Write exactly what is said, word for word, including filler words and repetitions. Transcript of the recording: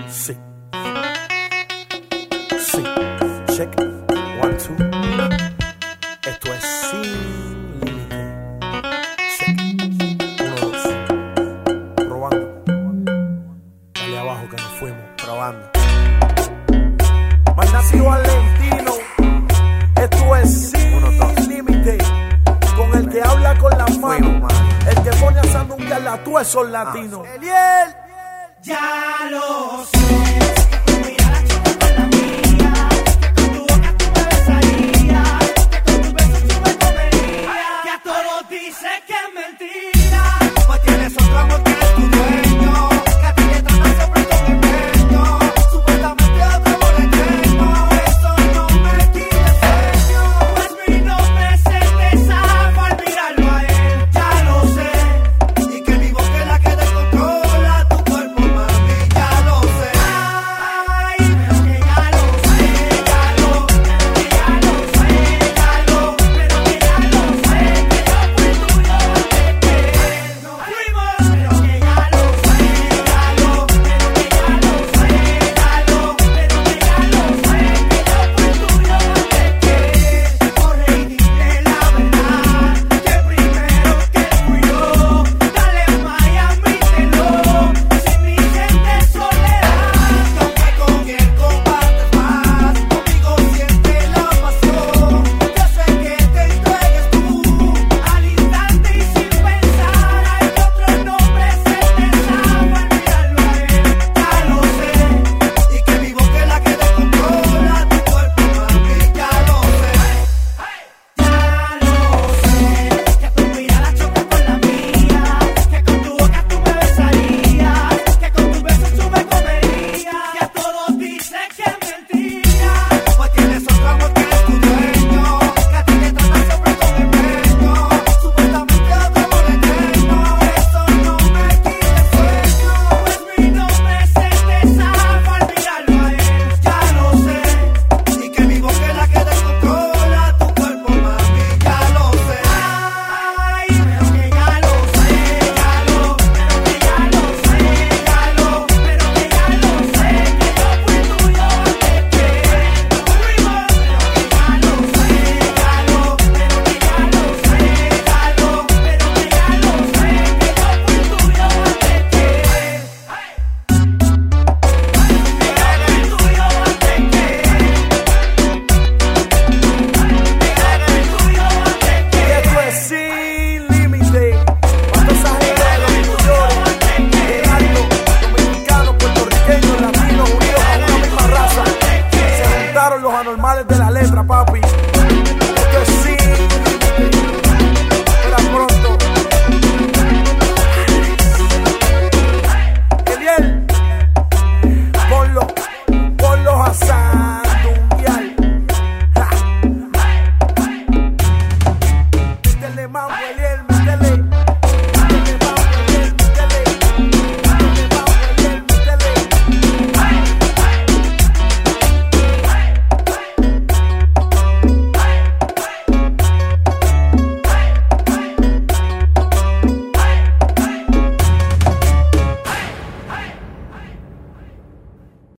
Sí. Sí. Check. One, two. Esto es Sin Límite. Check. Uno, dos. Probando. Dale abajo que nos fuimos. Probando. Mal nacido Valentino. Esto es Sin Límite. Con el que habla con la mano. El que pone a sandunguear la tú esos latinos. Ah. Eliel. Ya lo sé, que con tu mirada choco con la mía, que con tu boca tú me besarías, que con tus besos tú me comerías, que a todos dices que es mentira, pues tienes otro amor que es tu dueño, que a ti te tratan siempre con empeño, supuestamente otro amor eterno, eso no me quita sueño, pues mi nombre se te sabe al mirarlo a él, ya lo sé, y que mi boca es la que descontrola tu cuerpo. Los anormales de la letra, papi.